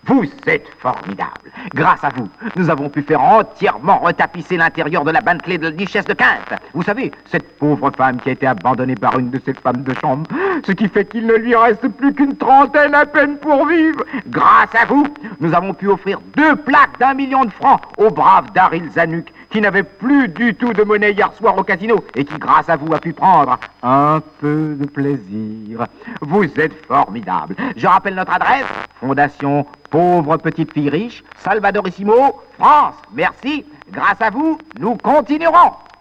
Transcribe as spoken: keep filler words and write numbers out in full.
Vous êtes formidable. Grâce à vous, nous avons pu faire entièrement retapisser l'intérieur de la Bentley de la duchesse de Kent. Vous savez, cette pauvre femme qui a été abandonnée par une de ses femmes de chambre, ce qui fait qu'il ne lui reste plus qu'une trentaine à peine pour vivre. Grâce à vous, nous avons pu offrir deux plaques d'un million de francs au brave Daryl Zanuck, qui n'avait plus du tout de monnaie hier soir au casino et qui, grâce à vous, a pu prendre un peu de plaisir. Vous êtes formidable. Je rappelle notre adresse, Fondation Pauvre Petite Fille Riche, Salvadorissimo, France. Merci. Grâce à vous, nous continuerons.